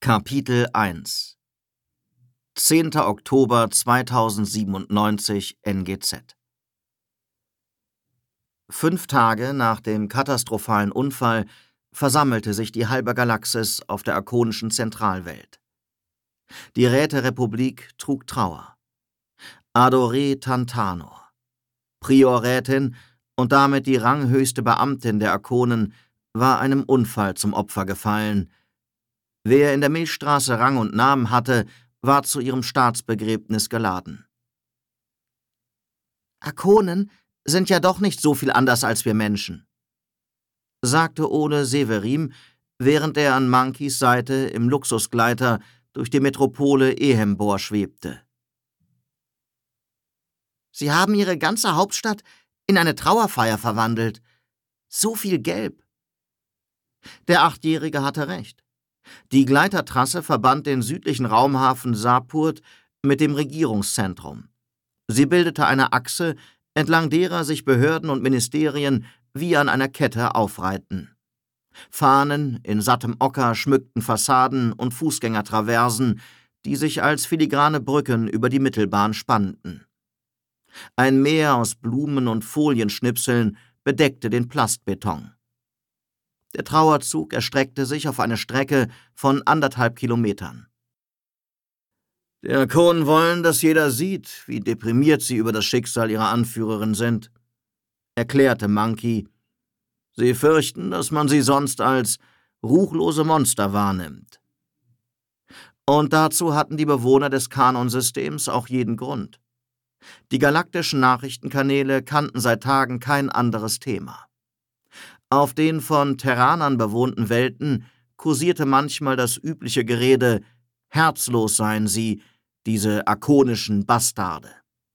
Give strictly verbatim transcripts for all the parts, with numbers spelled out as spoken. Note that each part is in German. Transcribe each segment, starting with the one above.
Kapitel eins zehnter Oktober zweitausendsiebenundneunzig N G Z Fünf Tage nach dem katastrophalen Unfall versammelte sich die halbe Galaxis auf der arkonischen Zentralwelt. Die Räterepublik trug Trauer. Adore Tantanor, Priorätin und damit die ranghöchste Beamtin der Arkonen, war einem Unfall zum Opfer gefallen. Wer in der Milchstraße Rang und Namen hatte, war zu ihrem Staatsbegräbnis geladen. »Arkonen sind ja doch nicht so viel anders als wir Menschen«, sagte Ole Severim, während er an Monkeys Seite im Luxusgleiter durch die Metropole Ehembor schwebte. »Sie haben ihre ganze Hauptstadt in eine Trauerfeier verwandelt. So viel Gelb.« Der Achtjährige hatte recht. Die Gleitertrasse verband den südlichen Raumhafen Sapurt mit dem Regierungszentrum. Sie bildete eine Achse, entlang derer sich Behörden und Ministerien wie an einer Kette aufreihten. Fahnen in sattem Ocker schmückten Fassaden und Fußgängertraversen, die sich als filigrane Brücken über die Mittelbahn spannten. Ein Meer aus Blumen und Folienschnipseln bedeckte den Plastbeton. Der Trauerzug erstreckte sich auf eine Strecke von anderthalb Kilometern. Die Arkonen wollen, dass jeder sieht, wie deprimiert sie über das Schicksal ihrer Anführerin sind, erklärte Monkey. Sie fürchten, dass man sie sonst als ruchlose Monster wahrnimmt. Und dazu hatten die Bewohner des Kanonsystems auch jeden Grund. Die galaktischen Nachrichtenkanäle kannten seit Tagen kein anderes Thema. Auf den von Terranern bewohnten Welten kursierte manchmal das übliche Gerede, herzlos seien sie, diese arkonischen Bastarde.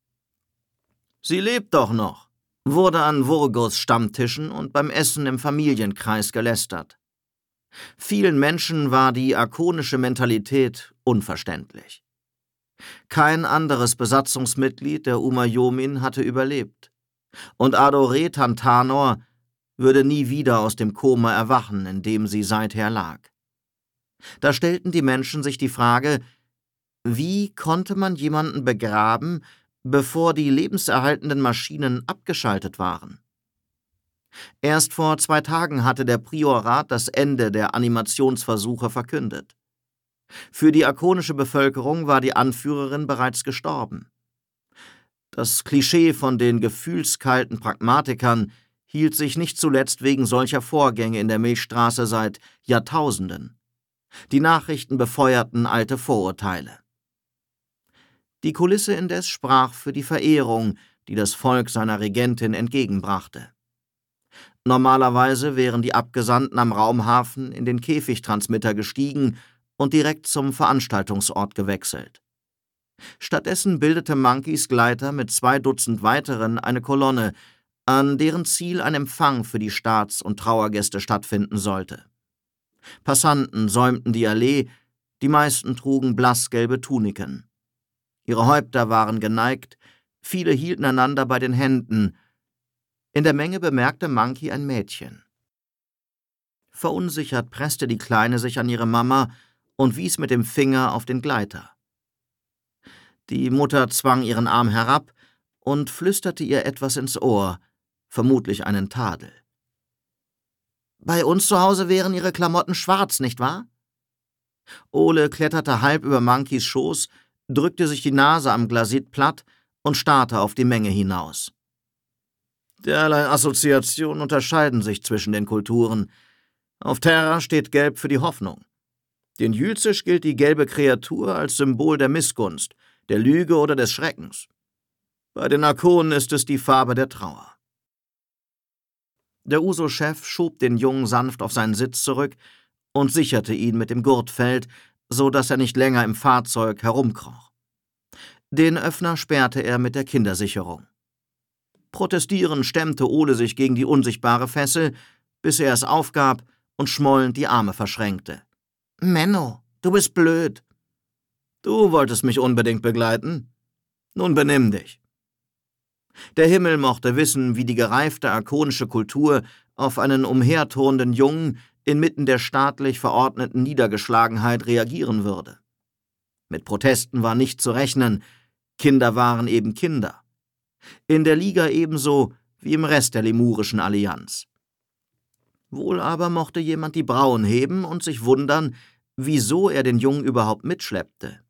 »Sie lebt doch noch«, wurde an Vurgos Stammtischen und beim Essen im Familienkreis gelästert. Vielen Menschen war die arkonische Mentalität unverständlich. Kein anderes Besatzungsmitglied der Umayomin hatte überlebt. Und Adore Tantanor würde nie wieder aus dem Koma erwachen, in dem sie seither lag. Da stellten die Menschen sich die Frage, wie konnte man jemanden begraben, bevor die lebenserhaltenden Maschinen abgeschaltet waren? Erst vor zwei Tagen hatte der Priorat das Ende der Animationsversuche verkündet. Für die arkonische Bevölkerung war die Anführerin bereits gestorben. Das Klischee von den gefühlskalten Pragmatikern hielt sich nicht zuletzt wegen solcher Vorgänge in der Milchstraße seit Jahrtausenden. Die Nachrichten befeuerten alte Vorurteile. Die Kulisse indes sprach für die Verehrung, die das Volk seiner Regentin entgegenbrachte. Normalerweise wären die Abgesandten am Raumhafen in den Käfigtransmitter gestiegen und direkt zum Veranstaltungsort gewechselt. Stattdessen bildete Monkeys Gleiter mit zwei Dutzend weiteren eine Kolonne, an deren Ziel ein Empfang für die Staats- und Trauergäste stattfinden sollte. Passanten säumten die Allee, die meisten trugen blassgelbe Tuniken. Ihre Häupter waren geneigt, viele hielten einander bei den Händen. In der Menge bemerkte Monkey ein Mädchen. Verunsichert presste die Kleine sich an ihre Mama und wies mit dem Finger auf den Gleiter. Die Mutter zwang ihren Arm herab und flüsterte ihr etwas ins Ohr, vermutlich einen Tadel. »Bei uns zu Hause wären ihre Klamotten schwarz, nicht wahr?« Ole kletterte halb über Monkeys Schoß, drückte sich die Nase am Glasit platt und starrte auf die Menge hinaus. Derlei Assoziationen unterscheiden sich zwischen den Kulturen. Auf Terra steht Gelb für die Hoffnung. Den Jülzisch gilt die gelbe Kreatur als Symbol der Missgunst, der Lüge oder des Schreckens. Bei den Arkonen ist es die Farbe der Trauer. Der U S O-Chef schob den Jungen sanft auf seinen Sitz zurück und sicherte ihn mit dem Gurtfeld, so dass er nicht länger im Fahrzeug herumkroch. Den Öffner sperrte er mit der Kindersicherung. Protestierend stemmte Ole sich gegen die unsichtbare Fessel, bis er es aufgab und schmollend die Arme verschränkte. »Menno, du bist blöd.« »Du wolltest mich unbedingt begleiten? Nun benimm dich.« Der Himmel mochte wissen, wie die gereifte arkonische Kultur auf einen umherturnenden Jungen inmitten der staatlich verordneten Niedergeschlagenheit reagieren würde. Mit Protesten war nicht zu rechnen, Kinder waren eben Kinder. In der Liga ebenso wie im Rest der lemurischen Allianz. Wohl aber mochte jemand die Brauen heben und sich wundern, wieso er den Jungen überhaupt mitschleppte.